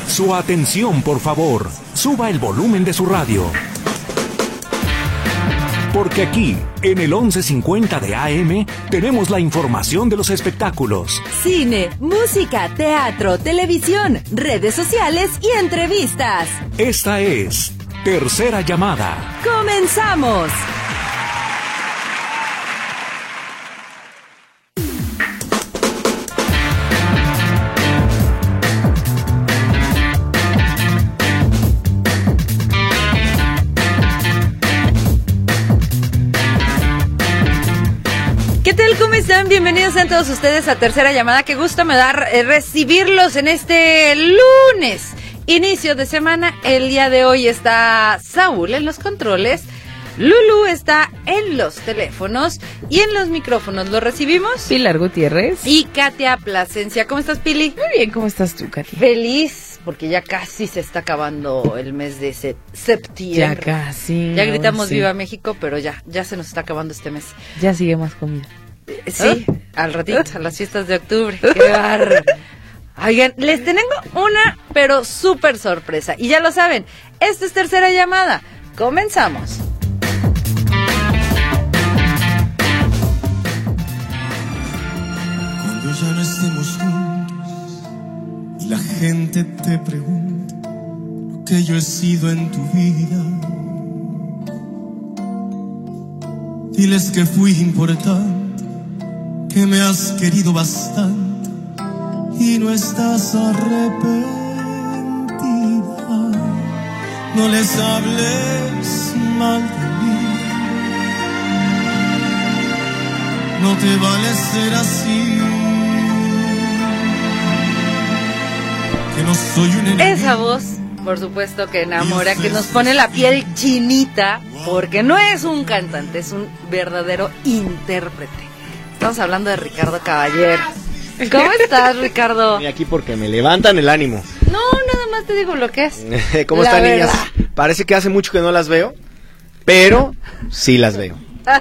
Su atención, por favor. Suba el volumen de su radio. Porque aquí, en el 1150 de AM, tenemos la información de los espectáculos. Cine, música, teatro, televisión, redes sociales y entrevistas. Esta es Tercera Llamada. ¡Comenzamos! ¿Qué tal? ¿Cómo están? Bienvenidos a todos ustedes a Tercera Llamada. Qué gusto me da recibirlos en este lunes, inicio de semana. El día de hoy está Saúl en los controles, Lulu está en los teléfonos y en los micrófonos lo recibimos Pilar Gutiérrez y Katia Plasencia. ¿Cómo estás, Pili? Muy bien, ¿cómo estás tú, Katia? Feliz, porque ya casi se está acabando el mes de septiembre. Ya casi. Ya gritamos sí. Viva México, pero ya se nos está acabando este mes. Ya sigue más comida. Sí, al ratito, a las fiestas de octubre. ¡Qué bárbaro! Oigan, les tengo una, pero súper sorpresa. Y ya lo saben, esta es Tercera Llamada. Comenzamos. Cuando ya no estemos juntos y la gente te pregunta lo que yo he sido en tu vida, diles que fui importante, que me has querido bastante y no estás arrepentida. No les hables mal de mí, no te vale ser así, que no soy un enemigo. Esa voz, por supuesto que enamora, que nos pone la piel chinita, porque no es un cantante, es un verdadero intérprete. Estamos hablando de Ricardo Caballero. ¿Cómo estás, Ricardo? Estoy aquí porque me levantan el ánimo. No, nada más te digo lo que es. ¿Cómo La están, verdad. niñas? Parece que hace mucho que no las veo, pero sí las veo.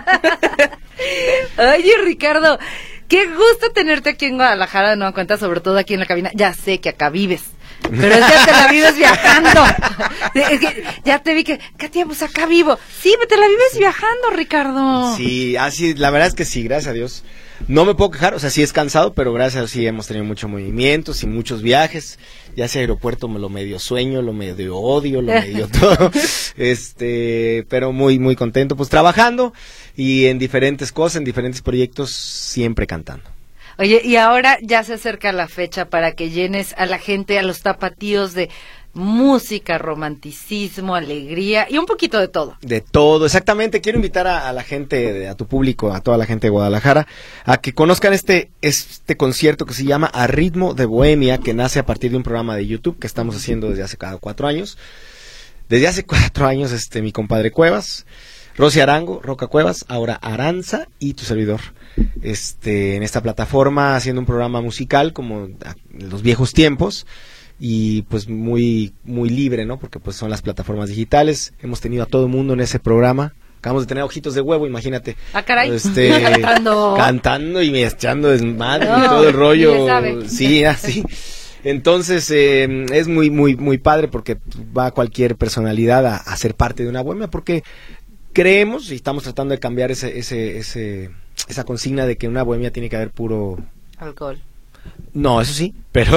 Oye, Ricardo, qué gusto tenerte aquí en Guadalajara de nueva cuenta, sobre todo aquí en la cabina. Ya sé que acá vives, pero es que te la vives viajando. Es que ya te vi que, Katia, pues acá vivo. Sí, pero te la vives viajando, Ricardo. Sí, así, la verdad es que sí, gracias a Dios. No me puedo quejar, o sea, sí es cansado, pero gracias a Dios sí hemos tenido muchos movimientos y muchos viajes. Ya sea aeropuerto me lo medio sueño, lo medio odio, lo medio todo. Pero muy, muy contento, pues trabajando y en diferentes cosas, en diferentes proyectos, siempre cantando. Oye, y ahora ya se acerca la fecha para que llenes a la gente, a los tapatíos de música, romanticismo, alegría y un poquito de todo. De todo, exactamente. Quiero invitar a la gente, a tu público, a toda la gente de Guadalajara, a que conozcan este concierto que se llama A Ritmo de Bohemia, que nace a partir de un programa de YouTube que estamos haciendo desde hace 4 años. Desde hace 4 años, mi compadre Cuevas, Rosy Arango, Roca Cuevas, ahora Aranza y tu servidor. En esta plataforma haciendo un programa musical como en los viejos tiempos. Y pues muy muy libre, ¿no? Porque pues son las plataformas digitales. Hemos tenido a todo el mundo en ese programa. Acabamos de tener Ojitos de Huevo, imagínate. Ah, caray. Cantando y echando desmadre No, y todo el rollo. ni le sabe. Sí, así. Entonces es muy muy muy padre porque va cualquier personalidad a ser parte de una bohemia, porque creemos y estamos tratando de cambiar esa consigna de que en una bohemia tiene que haber puro Alcohol. No, eso sí, pero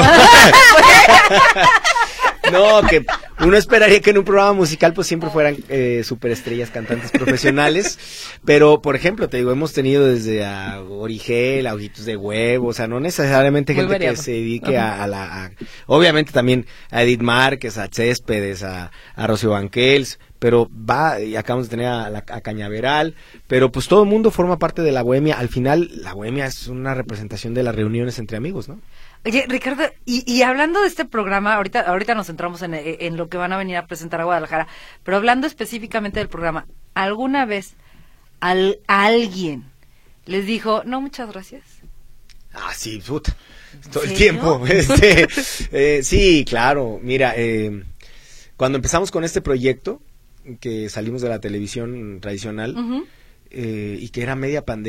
no, que uno esperaría que en un programa musical pues siempre fueran superestrellas, cantantes profesionales, pero por ejemplo, te digo, hemos tenido desde a Origel, a Ojitos de Huevo, o sea, no necesariamente Muy gente variado. que se dedique obviamente también a Edith Márquez, a Céspedes, a Rocío Banquels, pero y acabamos de tener a Cañaveral, pero pues todo el mundo forma parte de la bohemia. Al final la bohemia es una representación de las reuniones entre amigos, ¿no? Oye, Ricardo, y hablando de este programa, ahorita nos centramos en lo que van a venir a presentar a Guadalajara, pero hablando específicamente del programa, ¿alguna vez a alguien les dijo, no, muchas gracias? Ah, sí, puta, todo el ¿Serio? tiempo. Sí, claro, mira, cuando empezamos con este proyecto, que salimos de la televisión tradicional, Uh-huh. y que era media pandemia,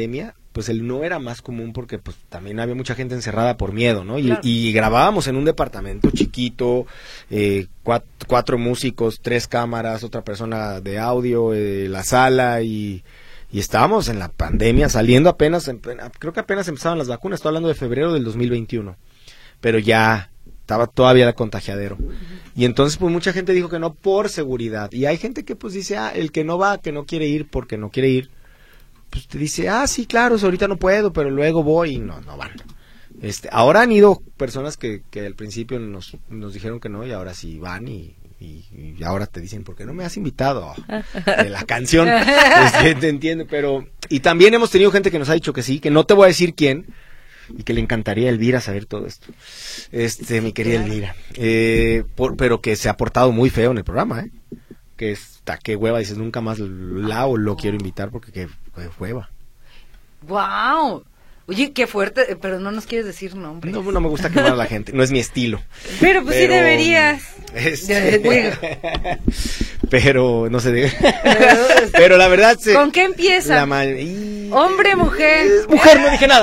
pues el no era más común porque pues también había mucha gente encerrada por miedo, ¿no? Claro. Y grabábamos en un departamento chiquito, 4 músicos, 3 cámaras, otra persona de audio, la sala y estábamos en la pandemia saliendo apenas, creo que apenas empezaban las vacunas, estoy hablando de febrero del 2021, pero ya estaba todavía de contagiadero. Y entonces pues mucha gente dijo que no por seguridad. Y hay gente que pues dice, el que no va, que no quiere ir porque no quiere ir, pues te dice, sí, claro, ahorita no puedo, pero luego voy y no van. Ahora han ido personas que al principio nos dijeron que no y ahora sí van y ahora te dicen, ¿por qué no me has invitado? De la canción, te entiendo, pero... Y también hemos tenido gente que nos ha dicho que sí, que no te voy a decir quién, y que le encantaría a Elvira saber todo esto. Mi querida Elvira. Pero que se ha portado muy feo en el programa, que qué hueva, dices, nunca más lo quiero invitar porque qué hueva. ¡Wow! Oye, qué fuerte, pero no nos quieres decir nombres. No me gusta quemar a la gente, no es mi estilo. Pero pues sí deberías. Pero no se debe. Pero la verdad ¿Con qué empieza? Hombre, mujer. Mujer, no dije nada.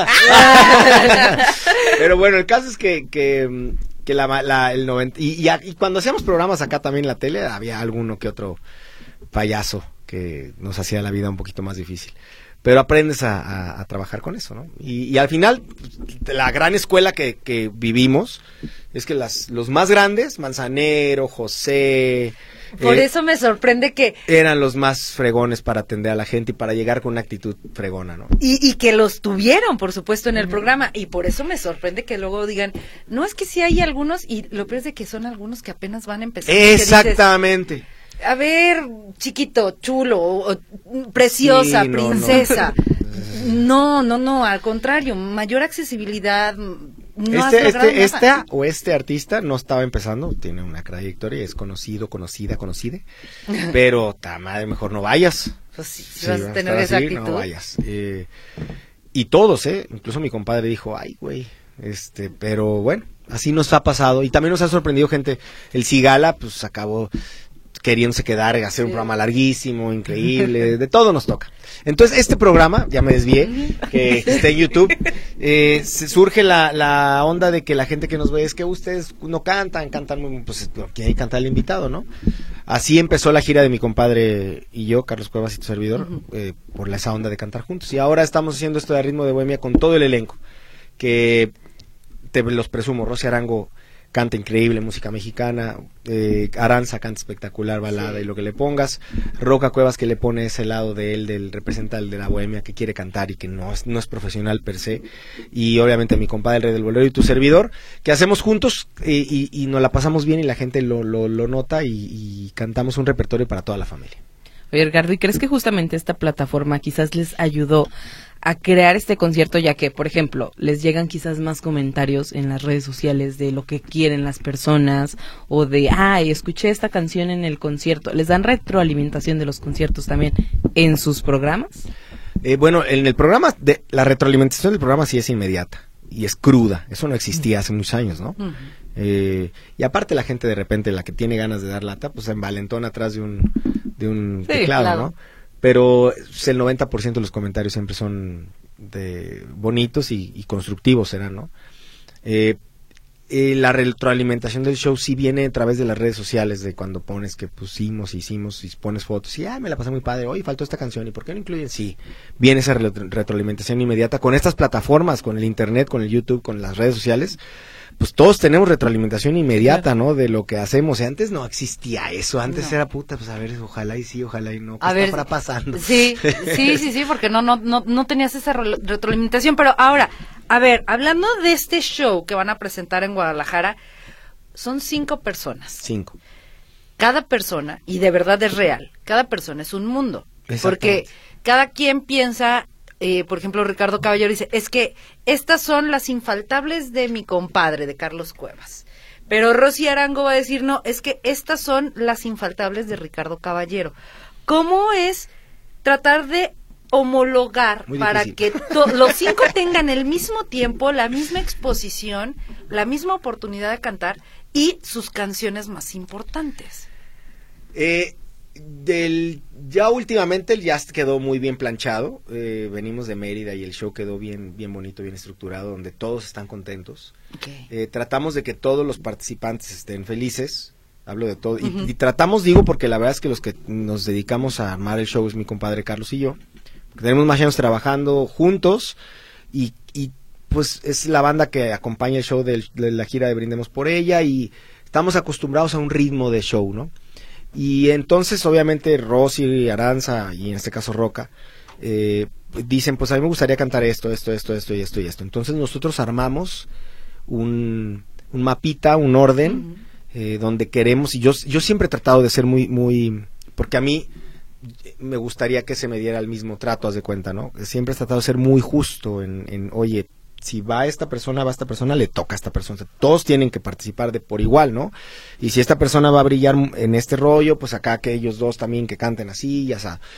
Pero bueno, el caso es que el 90 y cuando hacíamos programas acá también en la tele había alguno que otro payaso que nos hacía la vida un poquito más difícil. Pero aprendes a trabajar con eso, ¿no? Y al final, la gran escuela que vivimos es que los más grandes, Manzanero, José... Por eso me sorprende que... Eran los más fregones para atender a la gente y para llegar con una actitud fregona, ¿no? Y que los tuvieron, por supuesto, en el programa. Y por eso me sorprende que luego digan, no, es que sí hay algunos, y lo peor es de que son algunos que apenas van a empezar. Exactamente. A ver, chiquito, chulo, preciosa, sí, princesa. No, al contrario, mayor accesibilidad. Este artista no estaba empezando, tiene una trayectoria, es conocida, pero madre, mejor no vayas. Pues sí, vas a tener esa actitud. No vayas. Y todos, incluso mi compadre dijo, ay, güey, pero bueno, así nos ha pasado y también nos ha sorprendido gente. El Cigala, pues acabó queriéndose quedar, hacer un programa larguísimo, increíble, de todo nos toca. Entonces, este programa, ya me desvié, que está en YouTube, surge la onda de que la gente que nos ve es que ustedes no cantan muy, pues quieren cantar el invitado, ¿no? Así empezó la gira de mi compadre y yo, Carlos Cuevas y tu servidor, por esa onda de cantar juntos. Y ahora estamos haciendo esto de Ritmo de Bohemia con todo el elenco, que te los presumo, Rosy Arango canta increíble música mexicana, Aranza canta espectacular balada, sí, y lo que le pongas, Roca Cuevas que le pone ese lado de él, del representante de la bohemia que quiere cantar y que no es profesional per se, y obviamente mi compadre el Rey del Bolero y tu servidor, que hacemos juntos y nos la pasamos bien y la gente lo nota y cantamos un repertorio para toda la familia. Oye, Edgardo, ¿y crees que justamente esta plataforma quizás les ayudó a crear este concierto, ya que, por ejemplo, les llegan quizás más comentarios en las redes sociales de lo que quieren las personas, o de, escuché esta canción en el concierto? ¿Les dan retroalimentación de los conciertos también en sus programas? Bueno, en el programa, la retroalimentación del programa sí es inmediata, y es cruda, eso no existía hace muchos años, ¿no? Y aparte la gente de repente, la que tiene ganas de dar lata, pues se envalentona atrás de un sí, teclado, claro, ¿no? Pero el 90% de los comentarios siempre son bonitos y constructivos, serán, ¿no? La retroalimentación del show sí viene a través de las redes sociales, de cuando pones que pusimos, hicimos, y pones fotos, y me la pasé muy padre, oye, faltó esta canción, ¿y por qué no incluyen? Sí, viene esa retroalimentación inmediata con estas plataformas, con el internet, con el YouTube, con las redes sociales. Pues todos tenemos retroalimentación inmediata, ¿no? De lo que hacemos. Y antes no existía eso. Antes era puta, pues a ver, ojalá y sí, ojalá y no. ¿Qué está pasando? Sí, porque no tenías esa retroalimentación. Pero ahora, a ver, hablando de este show que van a presentar en Guadalajara, son 5 personas. 5. Cada persona, y de verdad es real, cada persona es un mundo. Porque cada quien piensa... por ejemplo, Ricardo Caballero dice, es que estas son las infaltables de mi compadre, de Carlos Cuevas. Pero Rosy Arango va a decir, no, es que estas son las infaltables de Ricardo Caballero. ¿Cómo es tratar de homologar para que los 5 tengan el mismo tiempo, la misma exposición, la misma oportunidad de cantar y sus canciones más importantes? Ya últimamente ya quedó muy bien planchado. Venimos de Mérida y el show quedó bien bonito, bien estructurado, donde todos están contentos. Okay. Tratamos de que todos los participantes estén felices. Hablo de todo. Y tratamos, digo, porque la verdad es que los que nos dedicamos a armar el show es mi compadre Carlos y yo. Tenemos más años trabajando juntos y pues es la banda que acompaña el show de la gira de Brindemos por Ella y estamos acostumbrados a un ritmo de show, ¿no? Y entonces obviamente Rosy, Aranza y en este caso Roca dicen, pues a mí me gustaría cantar esto y esto. Entonces nosotros armamos un mapita, un orden donde queremos, y yo siempre he tratado de ser muy, porque a mí me gustaría que se me diera el mismo trato, haz de cuenta, ¿no? Siempre he tratado de ser muy justo en oye, si va esta persona, le toca a esta persona. Todos tienen que participar de por igual, ¿no? Y si esta persona va a brillar en este rollo, pues acá que ellos dos también que canten así, ya sabes.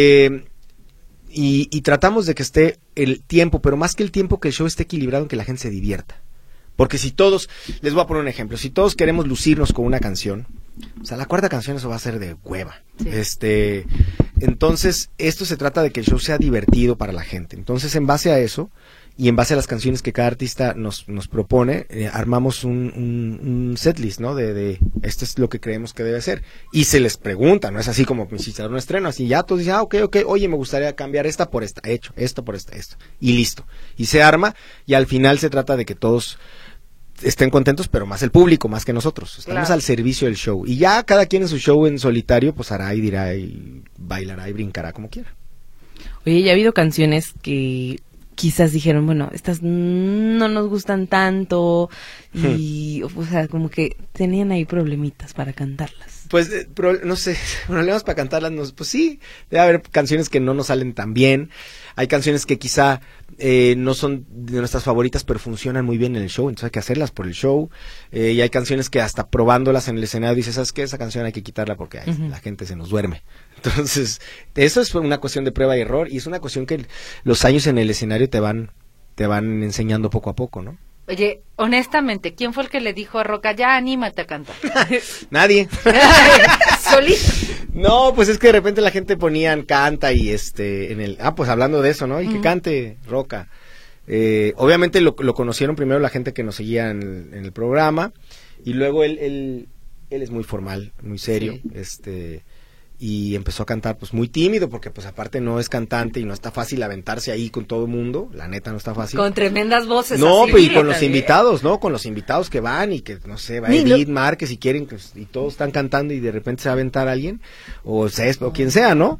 Y tratamos de que esté el tiempo, pero más que el tiempo, que el show esté equilibrado, en que la gente se divierta. Porque si todos, les voy a poner un ejemplo, si todos queremos lucirnos con una canción, o sea, la cuarta canción eso va a ser de hueva. Sí. Entonces, esto se trata de que el show sea divertido para la gente. Entonces, en base a eso, y en base a las canciones que cada artista nos propone, armamos un setlist, ¿no? De esto es lo que creemos que debe ser. Y se les pregunta, no es así como si se da un estreno, así ya todos dicen, ok, oye, me gustaría cambiar esta por esta, hecho, esto por esto. Y listo. Y se arma, y al final se trata de que todos estén contentos, pero más el público, más que nosotros. Estamos al servicio del show. Y ya cada quien en su show en solitario, pues hará y dirá y bailará y brincará como quiera. Oye, ya ha habido canciones que quizás dijeron, bueno, estas no nos gustan tanto y, o sea, como que tenían ahí problemitas para cantarlas. Pues, no sé, problemas para cantarlas, pues sí, debe haber canciones que no nos salen tan bien, hay canciones que quizá no son de nuestras favoritas, pero funcionan muy bien en el show, entonces hay que hacerlas por el show, y hay canciones que hasta probándolas en el escenario dices, ¿sabes qué? Esa canción hay que quitarla porque la gente se nos duerme. Entonces, eso es una cuestión de prueba y error, y es una cuestión que los años en el escenario te van enseñando poco a poco, ¿no? Oye, honestamente, ¿quién fue el que le dijo a Roca, ya anímate a cantar? Nadie. ¿Solito? No, pues es que de repente la gente ponían canta y pues hablando de eso, ¿no? Y que cante Roca. Obviamente lo conocieron primero la gente que nos seguía en el programa, y luego él es muy formal, muy serio, sí. Y empezó a cantar pues muy tímido, porque pues aparte no es cantante y no está fácil aventarse ahí con todo el mundo, la neta no está fácil. Con tremendas voces. No, así, pues y con los invitados, ¿no? Con los invitados que van y que, no sé, va Edith Márquez y quieren, pues, y todos están cantando y de repente se va a aventar alguien, o quien sea, ¿no?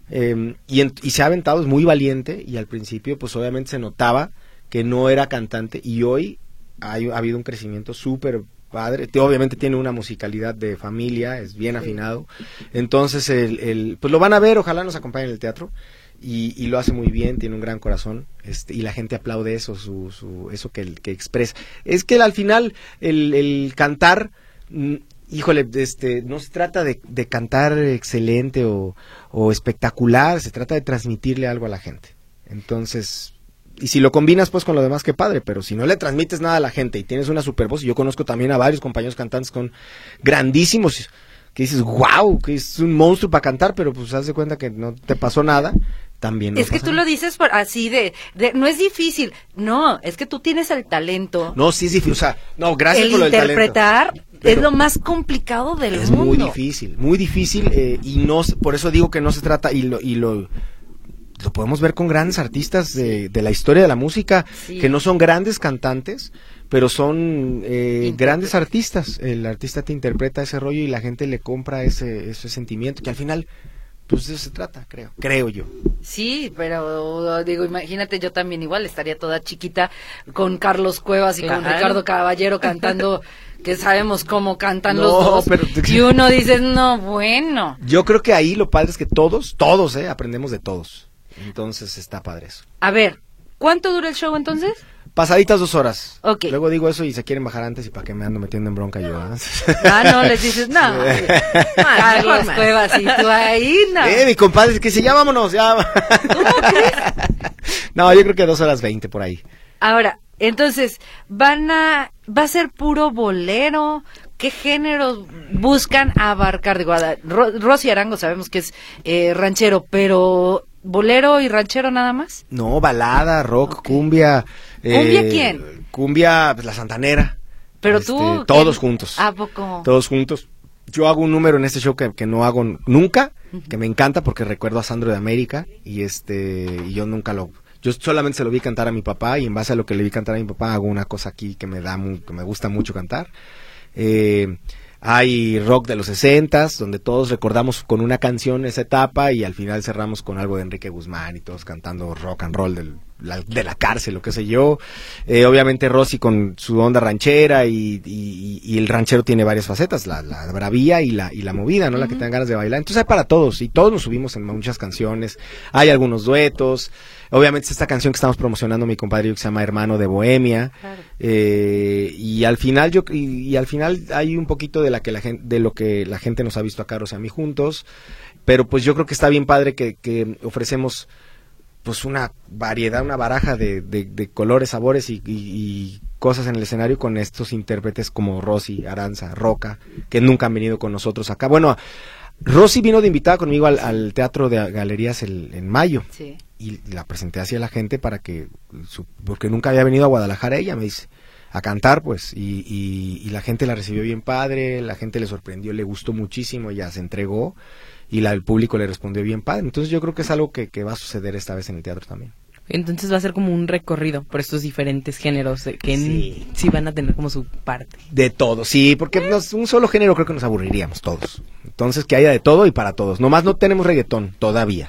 Y se ha aventado, es muy valiente, y al principio pues obviamente se notaba que no era cantante, y hoy ha habido un crecimiento súper padre, obviamente tiene una musicalidad de familia, es bien afinado, entonces pues lo van a ver, ojalá nos acompañe en el teatro, y lo hace muy bien, tiene un gran corazón, y la gente aplaude eso, eso que expresa. Es que al final el cantar, híjole, no se trata de cantar excelente o espectacular, se trata de transmitirle algo a la gente. Entonces, y si lo combinas pues con lo demás, qué padre, pero si no le transmites nada a la gente y tienes una super voz, y yo conozco también a varios compañeros cantantes con grandísimos, que dices, wow, que es un monstruo para cantar, pero pues haz de cuenta que no te pasó nada, también no es que tú lo dices así de no es difícil, no, es que tú tienes el talento. No, sí es difícil, o sea, no, gracias por lo del talento. Interpretar es lo más complicado del mundo. Es muy difícil, y no, por eso digo que no se trata, y lo podemos ver con grandes artistas de la historia de la música, sí, que no son grandes cantantes, pero son grandes artistas. El artista te interpreta ese rollo y la gente le compra ese sentimiento, que al final, pues de eso se trata, creo yo. Sí, pero digo, imagínate, yo también igual estaría toda chiquita con Carlos Cuevas y con Ricardo Caballero cantando, que sabemos cómo cantan los dos, pero y uno dice, no, bueno. Yo creo que ahí lo padre es que todos aprendemos de todos. Entonces está padre eso. A ver, ¿cuánto dura el show entonces? Pasaditas 2 horas. Okay. Luego digo eso y se quieren bajar antes, y para qué me ando metiendo en bronca yo. No, les dices, no. Carlos Cuevas y tú ahí, no. Mi compadre, que ya vámonos, ya. ¿Cómo crees? No, yo creo que 2 horas 20 por ahí. Ahora, entonces, van a ¿Va a ser puro bolero? ¿Qué géneros buscan abarcar? Digo, Rosy Arango sabemos que es ranchero, pero ¿bolero y ranchero nada más? No, balada, rock, Ok. cumbia. ¿Cumbia quién? Cumbia, pues, la Santanera. Pero tú... Todos juntos. ¿A poco? Todos juntos. Yo hago un número en este show que no hago nunca, que me encanta porque recuerdo a Sandro de América y y yo nunca yo solamente se lo vi cantar a mi papá y en base a lo que le vi cantar a mi papá hago una cosa aquí que que me gusta mucho cantar. Hay rock de los 60s, donde todos recordamos con una canción esa etapa y al final cerramos con algo de Enrique Guzmán y todos cantando rock and roll de la cárcel, lo que sé yo. Obviamente Rosy con su onda ranchera y el ranchero tiene varias facetas, la bravía y la movida, ¿no? La que te dan ganas de bailar. Entonces hay para todos y todos nos subimos en muchas canciones. Hay algunos duetos. Obviamente esta canción que estamos promocionando mi compadre que se llama Hermano de Bohemia. Claro. Y al final al final hay un poquito de lo que la gente nos ha visto a Carlos y a mí juntos, pero pues yo creo que está bien padre que ofrecemos pues una variedad, una baraja de colores, sabores y cosas en el escenario con estos intérpretes como Rosy, Aranza, Roca, que nunca han venido con nosotros acá. Bueno, Rosy vino de invitada conmigo al Teatro de Galerías en mayo. Sí. Y la presenté hacia la gente porque nunca había venido a Guadalajara ella, me dice, a cantar pues, y la gente la recibió bien padre, la gente le sorprendió, le gustó muchísimo, ella se entregó y el público le respondió bien padre. Entonces yo creo que es algo que va a suceder esta vez en el teatro también. Entonces va a ser como un recorrido por estos diferentes géneros que sí van a tener como su parte. De todo, sí, porque un solo género creo que nos aburriríamos todos. Entonces que haya de todo y para todos. Nomás no tenemos reggaetón todavía.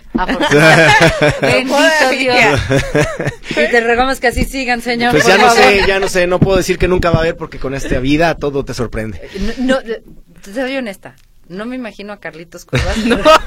Bendito Dios. Y te rogamos que así sigan, señor. Pues por favor. ya no sé, no puedo decir que nunca va a haber porque con esta vida todo te sorprende. No, te soy honesta, no me imagino a Carlitos Cuevas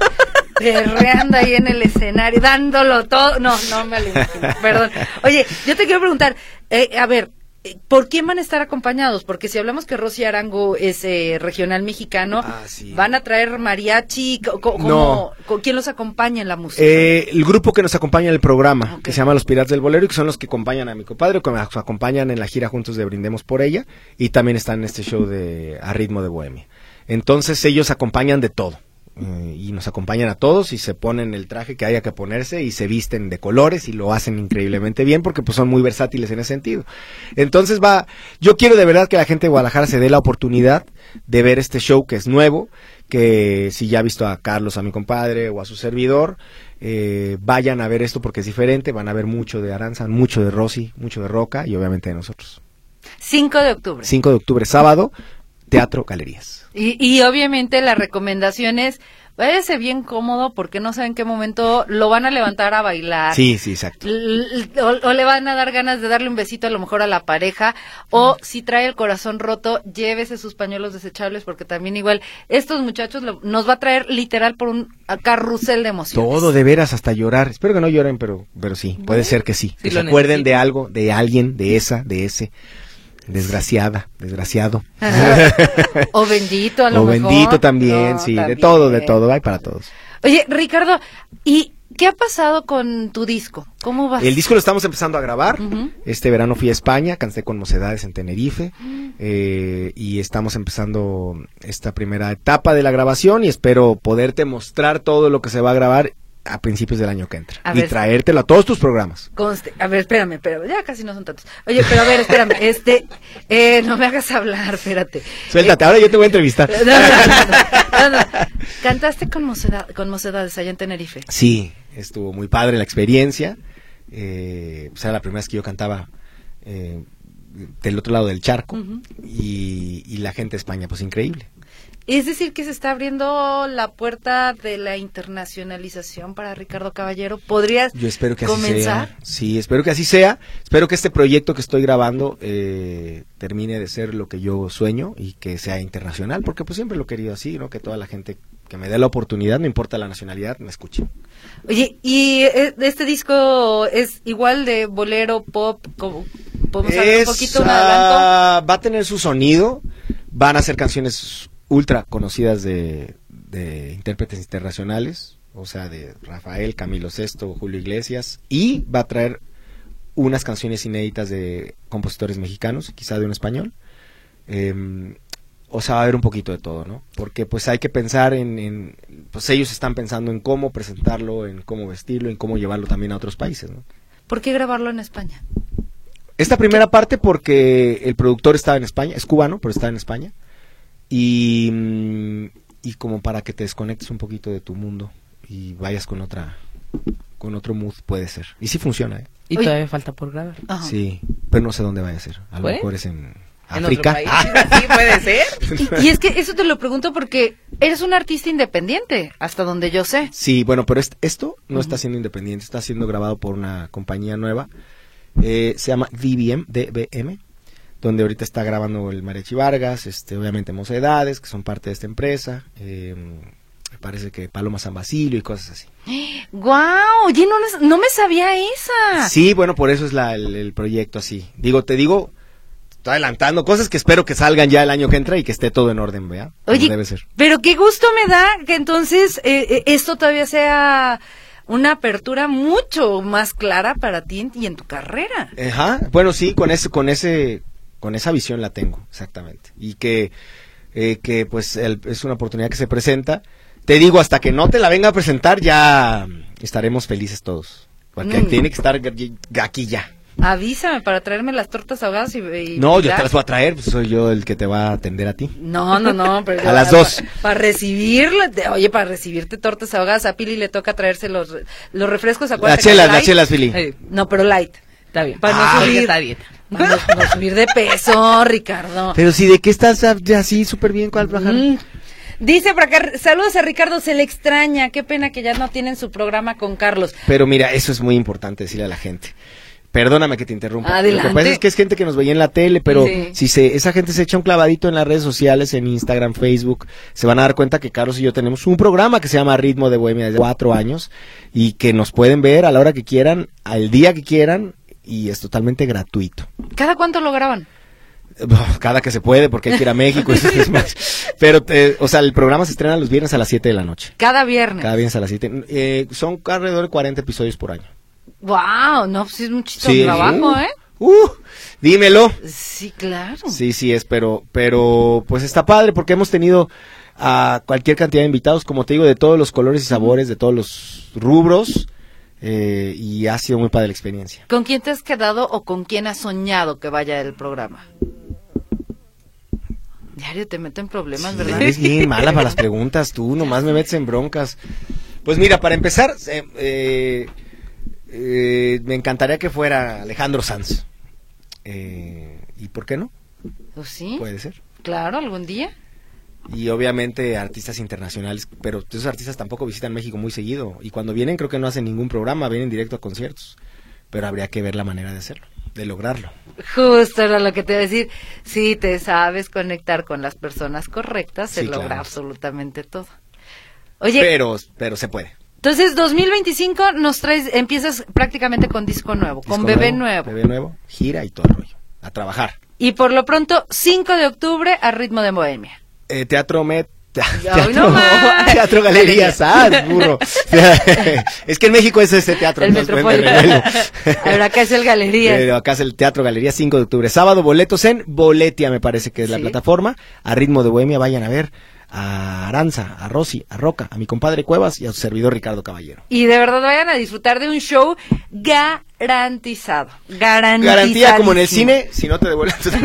perreando ahí en el escenario, dándolo todo. No me lo imagino, perdón. Oye, yo te quiero preguntar, a ver, ¿por quién van a estar acompañados? Porque si hablamos que Rosy Arango es regional mexicano, sí. ¿van a traer mariachi? No. ¿Quién los acompaña en la música? El grupo que nos acompaña en el programa, Okay. que se llama Los Piratas del Bolero, y que son los que acompañan a mi compadre, que nos acompañan en la gira juntos de Brindemos por Ella, y también están en este show de A Ritmo de Bohemia. Entonces ellos acompañan de todo. Y nos acompañan a todos y se ponen el traje que haya que ponerse y se visten de colores y lo hacen increíblemente bien porque pues son muy versátiles en ese sentido. Entonces yo quiero de verdad que la gente de Guadalajara se dé la oportunidad de ver este show que es nuevo, que si ya ha visto a Carlos, a mi compadre o a su servidor, vayan a ver esto porque es diferente, van a ver mucho de Aranza, mucho de Rosy, mucho de Roca y obviamente de nosotros. 5 de octubre. 5 de octubre, sábado, Teatro Galerías. Y obviamente la recomendación es, váyase bien cómodo porque no saben en qué momento lo van a levantar a bailar. Sí, exacto. O le van a dar ganas de darle un besito a lo mejor a la pareja, o si trae el corazón roto, llévese sus pañuelos desechables porque también igual estos muchachos nos va a traer literal por un carrusel de emociones. Todo, de veras, hasta llorar. Espero que no lloren, pero sí, puede ser que sí. Que se acuerden de algo, de alguien, de ese. Desgraciado. O bendito a lo o mejor. bendito también, No, sí, también. de todo, hay para todos. Oye, Ricardo, ¿y qué ha pasado con tu disco? ¿Cómo vas? El disco lo estamos empezando a grabar. Ujú. Este verano fui a España, canté con Mocedades en Tenerife, y estamos empezando esta primera etapa de la grabación y espero poderte mostrar todo lo que se va a grabar a principios del año que entra A y ver. traértelo a todos tus programas. A ver, espérame, pero ya casi no son tantos. Oye, pero a ver, espérame, no me hagas hablar, espérate. Suéltate, ahora yo te voy a entrevistar. No. ¿Cantaste con Mocedades allá en Tenerife? Sí, estuvo muy padre la experiencia. Pues era la primera vez que yo cantaba del otro lado del charco. Ujú. y la gente de España, pues increíble. Es decir, que se está abriendo la puerta de la internacionalización para Ricardo Caballero. ¿Podrías Yo espero que comenzar? así sea. Sí, espero que así sea. Espero que este proyecto que estoy grabando termine de ser lo que yo sueño y que sea internacional, porque pues siempre lo he querido así, ¿no? Que toda la gente que me dé la oportunidad, no importa la nacionalidad, me escuche. Oye, ¿y este disco es igual de bolero, pop? ¿Podemos hablar un poquito, un adelanto? Va a tener su sonido, van a ser canciones ultra conocidas de intérpretes internacionales, o sea, de Rafael, Camilo Sesto, Julio Iglesias, y va a traer unas canciones inéditas de compositores mexicanos, quizá de un español, o sea, va a haber un poquito de todo, ¿no? Porque pues hay que pensar pues ellos están pensando en cómo presentarlo, en cómo vestirlo, en cómo llevarlo también a otros países, ¿no? ¿Por qué grabarlo en España? Esta primera parte porque el productor estaba en España, es cubano, pero está en España, y como para que te desconectes un poquito de tu mundo y vayas con otro mood, puede ser. Y sí funciona, ¿eh? Y todavía falta por grabar. Ajá. Sí, pero no sé dónde vaya a ser. A lo mejor es en África. ¿En otro país? Sí, puede ser. Y es que eso te lo pregunto porque eres un artista independiente, hasta donde yo sé. Sí, bueno, pero esto no está siendo independiente, está siendo grabado por una compañía nueva, se llama DBM, donde ahorita está grabando el Mariachi Vargas, obviamente Mocedades, que son parte de esta empresa, me parece que Paloma San Basilio y cosas así. ¡Guau! Oye, no me sabía esa. Sí, bueno, por eso es el proyecto así. Estoy adelantando cosas que espero que salgan ya el año que entra y que esté todo en orden, ¿verdad? Oye, debe ser. Pero qué gusto me da que entonces esto todavía sea una apertura mucho más clara para ti y en tu carrera. Ajá, bueno, sí, con esa visión la tengo, exactamente. Y que pues es una oportunidad que se presenta. Te digo, hasta que no te la venga a presentar ya estaremos felices todos. Porque tiene que estar aquí ya. Avísame para traerme las tortas ahogadas y no, yo te las voy a traer, pues soy yo el que te va a atender a ti. No, pero a las 2. Para recibirte tortas ahogadas, a Pili le toca traerse los refrescos. Las chelas, Pili. No, pero light. Está bien. Para no subir. Está bien. Para no subir de peso, Ricardo. Pero si de qué estás así súper bien, ¿cuál bajar? Dice por acá, saludos a Ricardo, se le extraña, qué pena que ya no tienen su programa con Carlos. Pero mira, eso es muy importante decirle a la gente. Perdóname que te interrumpa. Adelante. Lo que pasa es que es gente que nos veía en la tele, pero sí. si esa gente se echa un clavadito en las redes sociales, en Instagram, Facebook, se van a dar cuenta que Carlos y yo tenemos un programa que se llama Ritmo de Bohemia desde 4 años y que nos pueden ver a la hora que quieran, al día que quieran y es totalmente gratuito. ¿Cada cuánto lo graban? Cada que se puede, porque hay que ir a México. Es más. Pero, o sea, el programa se estrena los viernes a las 7 de la noche. Cada viernes. Cada viernes a las 7. Son alrededor de 40 episodios por año. Wow, no, pues es muchísimo trabajo, ¿eh? Dímelo. Sí, claro. Sí es, pero pues está padre porque hemos tenido a cualquier cantidad de invitados, como te digo, de todos los colores y sabores, de todos los rubros, y ha sido muy padre la experiencia. ¿Con quién te has quedado o con quién has soñado que vaya el programa? Diario te meto en problemas, sí, ¿verdad? Eres bien mala para las preguntas, tú nomás me metes en broncas. Pues mira, para empezar, me encantaría que fuera Alejandro Sanz. ¿Y por qué no? Pues sí. Puede ser. Claro, algún día. Y obviamente artistas internacionales, pero esos artistas tampoco visitan México muy seguido. Y cuando vienen creo que no hacen ningún programa, vienen directo a conciertos. Pero habría que ver la manera de hacerlo, de lograrlo. Justo era lo que te iba a decir. Si te sabes conectar con las personas correctas, se logra claro. Absolutamente todo. Oye, pero se puede. Entonces, 2025 empiezas prácticamente con disco nuevo, con bebé nuevo. Bebé nuevo, gira y todo el rollo. A trabajar. Y por lo pronto, 5 de octubre a Ritmo de Bohemia. Teatro Teatro Galerías, burro. Es que en México es ese teatro. El Metropolitano. Ahora acá es el Galerías. Pero acá es el Teatro Galerías, 5 de octubre. Sábado, boletos en Boletia, me parece que es la plataforma. A Ritmo de Bohemia, vayan a ver a Aranza, a Rosy, a Roca, a mi compadre Cuevas y a su servidor Ricardo Caballero. Y de verdad vayan a disfrutar de un show garantizado. Garantía como en el cine, si no te devuelven tu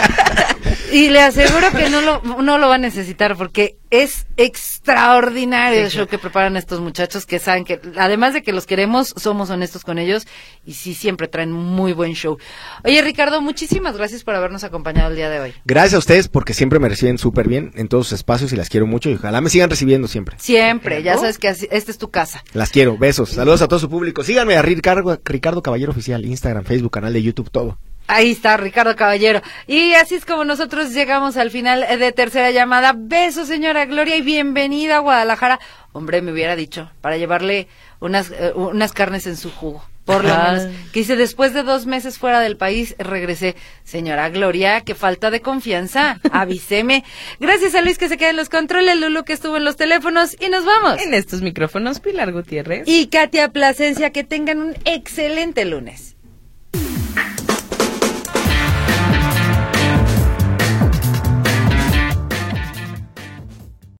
Y le aseguro que no lo va a necesitar porque es extraordinario el show que preparan estos muchachos que saben que además de que los queremos, somos honestos con ellos y sí siempre traen muy buen show. Oye Ricardo, muchísimas gracias por habernos acompañado el día de hoy. Gracias a ustedes porque siempre me reciben súper bien en todos sus espacios y las quiero mucho y ojalá me sigan recibiendo siempre. Siempre, ya sabes que esta es tu casa. Las quiero, besos, saludos a todo su público. Síganme a Ricardo Caballero Oficial, Instagram, Facebook, canal de YouTube, todo. Ahí está, Ricardo Caballero. Y así es como nosotros llegamos al final de Tercera Llamada. Besos, señora Gloria, y bienvenida a Guadalajara. Hombre, me hubiera dicho, para llevarle unas carnes en su jugo. Por lo menos. Que dice, después de 2 meses fuera del país, regresé. Señora Gloria, qué falta de confianza. Avíseme. Gracias a Luis que se queda en los controles, Lulu que estuvo en los teléfonos, y nos vamos. En estos micrófonos, Pilar Gutiérrez. Y Katia Plasencia, que tengan un excelente lunes.